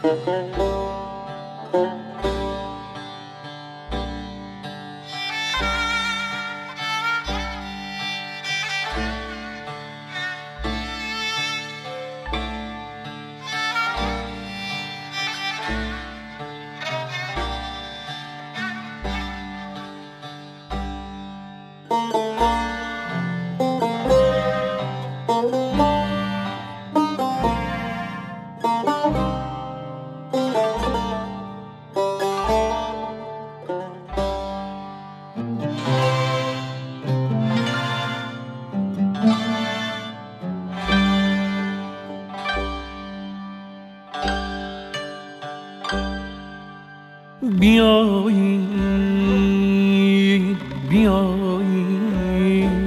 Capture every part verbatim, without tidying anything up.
بیایید بیایید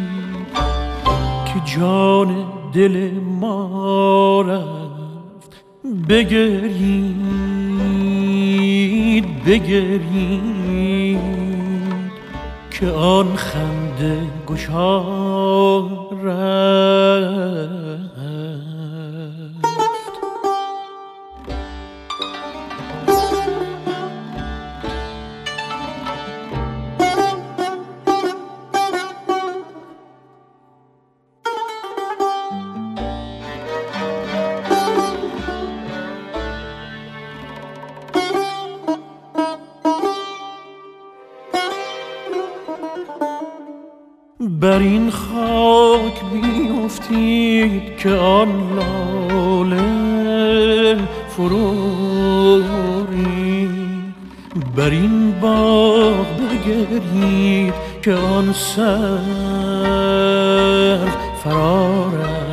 که جان دل ما رفت، بگرید بگرید که آن خنده گشا رفت. بر این خاک بیفتید که آن لاله فروری، بر این باغ بگرید که آن سر فرار است.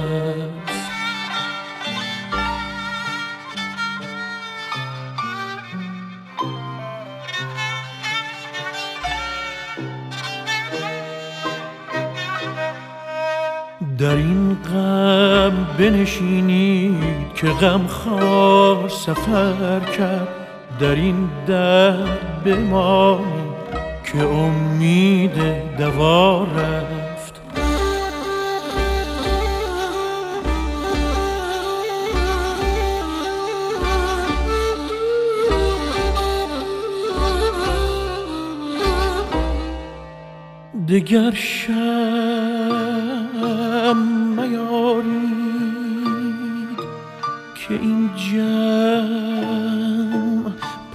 در این غم بنشینید که غم خوار سفر کرد، در این درد بمانید که امید دوا رفت. دگر شم میارید که این جمع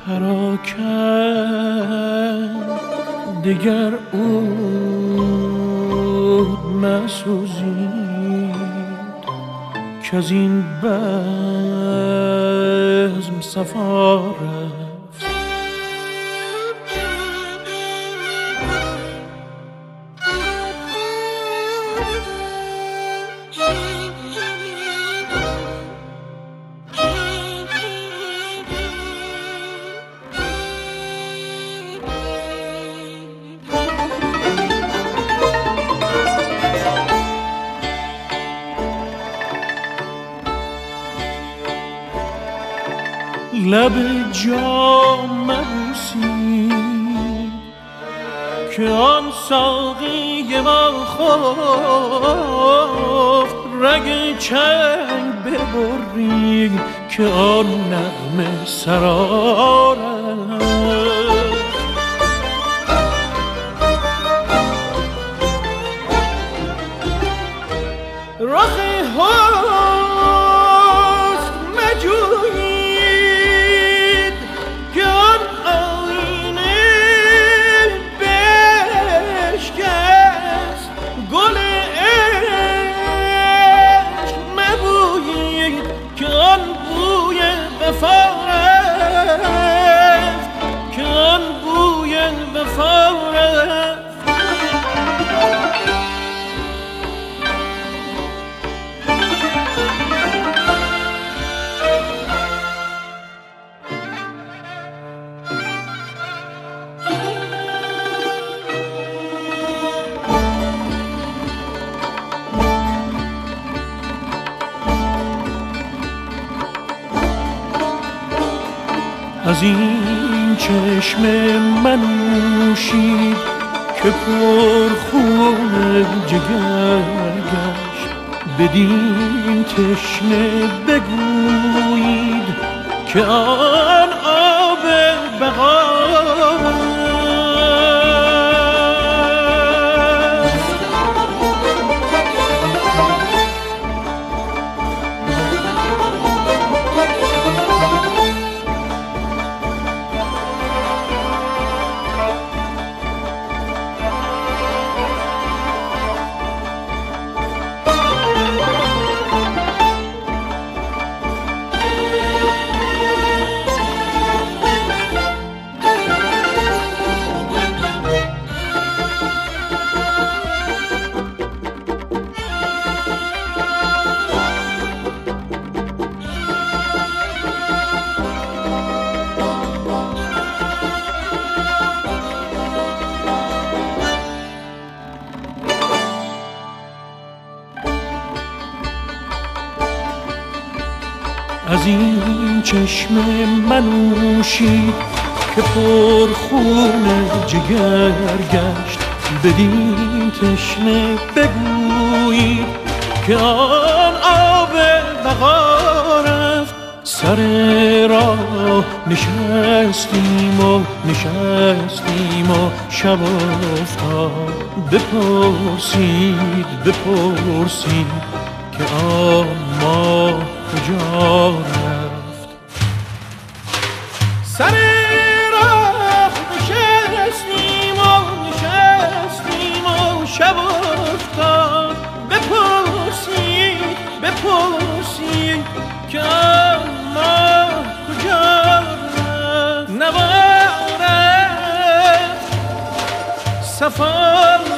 پراکند، دگر عود مسوزید که از این بزم صفا رفت. لب جام مبوسید که آن ساقی ما خفت، رگ چنگ ببرید که آن نغمه سرار است. رخ حسن مجویید که آن آینه بشکست، گل عشق مبویید که آن بوی وفا رفت، که آن بوی وفا رفت. از این چشم منوشید که پر خون جگر گشت، بدین تشنه بگویید که آن آب بقا از این چشم منوشی که پر خون جگر گشت، بدین تشنه بگویید که آن آب بقا رفت. سر راه نشستیم و نشستیم و شب افتاد، بپرسید بپرسید که آن ما کجا رفت. سر راه نشستیم و نشستیم و شب افتاد، بپرسید بپرسید که ما کجا رفت. نبارد سفر